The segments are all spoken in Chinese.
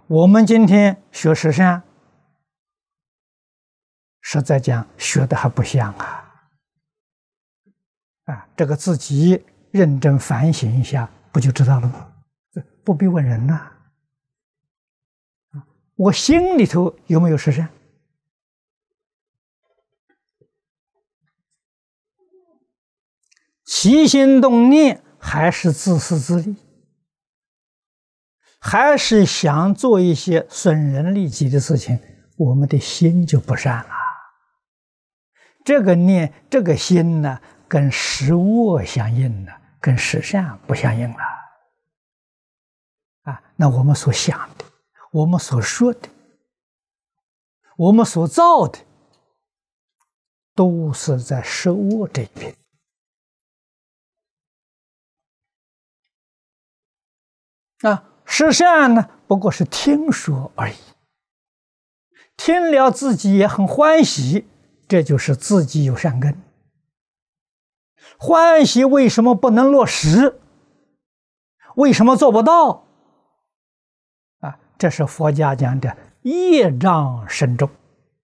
我们今天学十善，实在讲学的还不像这个自己认真反省一下，不就知道了吗？不必问人呐。我心里头有没有十善？起心动念还是自私自利，还是想做一些损人利己的事情，我们的心就不善了。这个念这个心呢，跟实恶相应了，跟实善不相应了。那我们所想的，我们所说的，我们所造的，都是在实恶这一边。实善呢，不过是听说而已，听了自己也很欢喜，这就是自己有善根。欢喜为什么不能落实？为什么做不到？这是佛家讲的业障深重。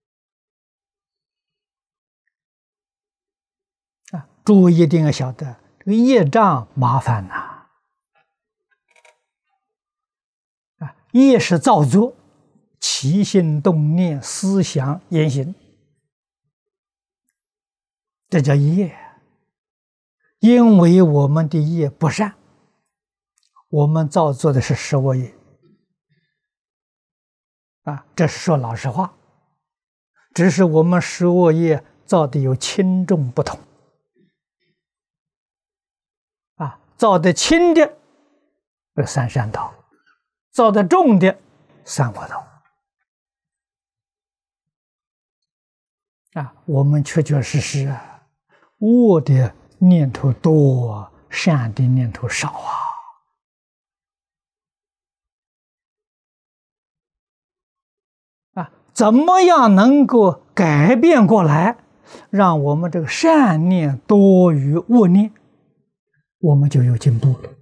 诸位一定要晓得，这个业障麻烦呐。业是造作，起心动念、思想、言行，这叫业。因为我们的业不善，我们造作的是实恶业。这是说老实话，只是我们实恶业造的有轻重不同。造的轻的三善道，造的重的三恶道。我们确确实实恶的念头多，善的念头少怎么样能够改变过来，让我们这个善念多于恶念，我们就有进步了。